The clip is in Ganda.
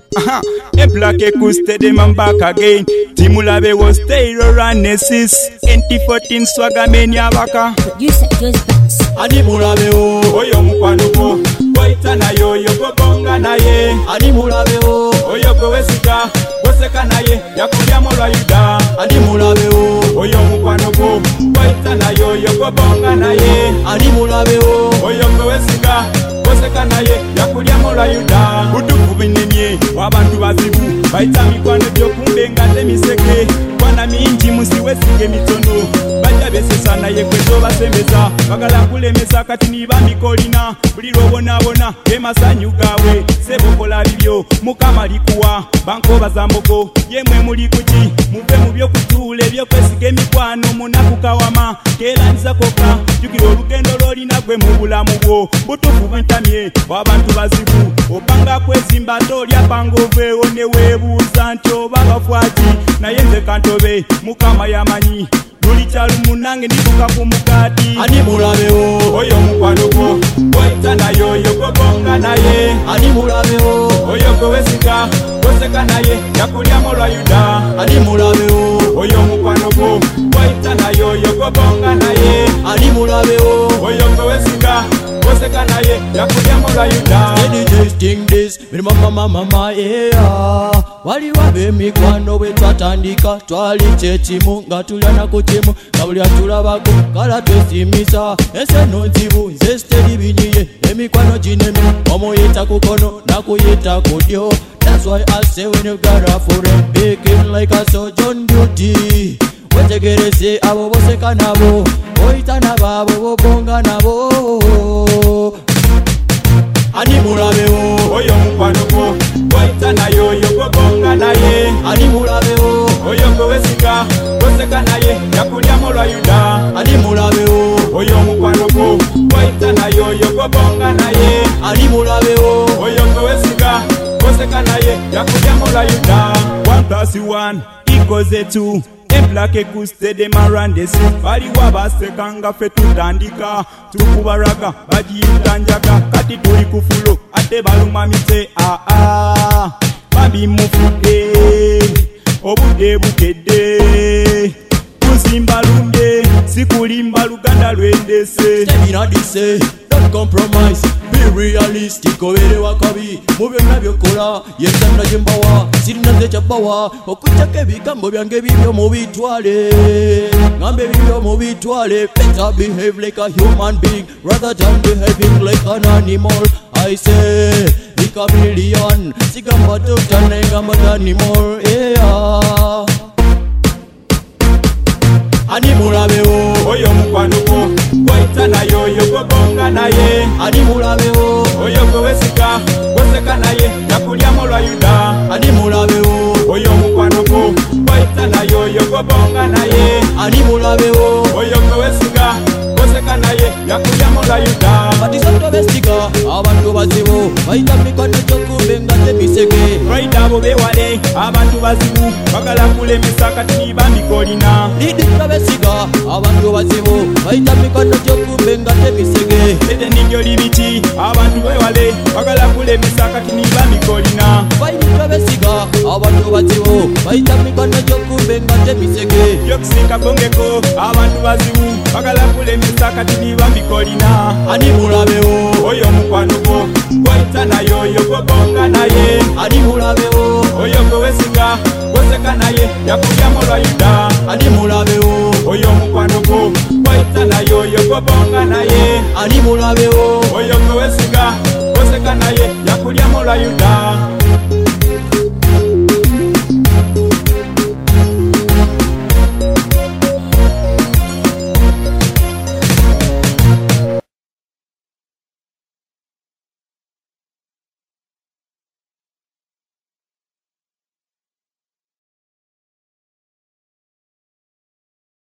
A black acoustic, them I'm back again. Timulabe was Taylor and Nessis. 2014 Swagger Mania Baka. Producer Joyce Banks. Animulabe o, oyo mukwanuko. Boita na yo, yoko bonga na ye. Animulabe o, oyo kowesika. Boseka na ye, yakulia mola yuda. Animulabe o, oyo mukwanuko. Boita na yo, yoko bonga na ye. Animulabe o, oyo kowesika. Boseka na ye, yakulia mola yuda. Butufu binemye, wabantu bazibu. Baita mikwano byokumbe ngate miseke. Kwana minji musiwesige mitono. Baja besesa na ye kwezo basembeza. Bagala kulemesa kati niba mikolina. Buliro bona bona, emasanyu gawe. Sebokola bibyo, mukama likuwa. Banko bazamboko, yemwe muli kuki. Muve mu byo kutule, byo kwesige mikwano. Munaku kawama, kela nza koka. Jukiro lugendo lolina gwe mu bulamu bwo. Butufu bentamye, wabantu bazibu. Opanga kwezimba tolya pangove. One webuuza nti oba bafwaki. Naye nze kantobe, mukama yamanyi. Luli chalu munange ndibuka ku mukati. Animulabe o, oyo mukwano gwo. Boita na yo, yoko bonga na ye. Animulabe o, oyo kowesika. Boseka na ye, yakulia mola yuda. Animulabe o, oyo mukwano gwo. Boita na yo, yoko bonga na ye. Animulabe o, oyo kowesika. Boseka na ye, yakulia mola yuda. Any thing this, me mama yeah. Wali wabe mikwano we twatandika. Twali chechimu, nga tulyana kuchimu. Kabuli atulabako, kala twesimisa. Ese nonzibu, nze steady binyiye. Emikwano jinemi, omo yeta kukono, naku yeta kudyo. That's why I say when you got a foreign baking like a sojourn duty. Wetegereze abo boseka nabo. Oita nababo, bonga nabo. Animulabe o, oyo mukwano gwo. Boita na yo, yoko bonga na ye. Animulabe o, oyo kowesika. Boseka na ye, yakulia mola yuda. animulabe o, Oyo mukwano gwo. Boita na yo, yoko bonga na ye. animulabe o, Oyo kowesika. Boseka na ye, yakulia mola yuda. 1+1 equals 2. Black ekuste de marandesi. Bali wabaseka nga fe tutandika. Tukubaraga, bajitanjaga. Kati tuli kufulo, ate baluma mise. Babi mufude, obude bukedde. Kusimba lunde, sikulimba luganda lwendese. stay in say, don't compromise. Be realistic, obere wakabi. Mubyo nabyokola, yesanda jembawa. Sirina zechabawa, okuchake bigambo byange bibyo mubitwale. Ngambe bibyo mubitwale. Better behave like a human being rather than behaving like an animal. I say, like a million. Sigamba tutane gamba animal, yeah. Animulabe o, oyo mukwano gwo. Boita na yo, yoko bonga na ye. animulabe o, Oyo kowesika. Boseka na ye, yakulia mola yuda. animulabe o, Oyo mukwano gwo. Boita na yo, yoko bonga na ye. animulabe o. Oyo kowesika. Boseka na ye, yakulia mola yuda. Batisoto besika, abantu bazibu. Baita mikwano jokumbe nga temisege. Raida abo bewale, abantu bazibu. Bagala kulemesa kati niba mikolina. Lidika besika, abantu bazibu. Baita mikwano jokumbe nga temisege. Ete ningyo libiti, abantu bewale. Bagala kulemesa kati niba mikolina. Baita besika, abantu bazibu. Baita mikwano jokumbe nga temisege. Yokusika bongeko, abantu bazibu. Bagala kulemesa kati niba mikolina. Animulabe o, Oyo mukwano gwo. Boita na yo, yoko bonga na ye. animulabe o, Oyo kowesika. Boseka na ye, yakulia mola yuda. animulabe o, Oyo mukwano gwo. Boita na yo, yoko bonga na ye. animulabe o. Oyo kowesika. Boseka na ye, yakulia mola yuda.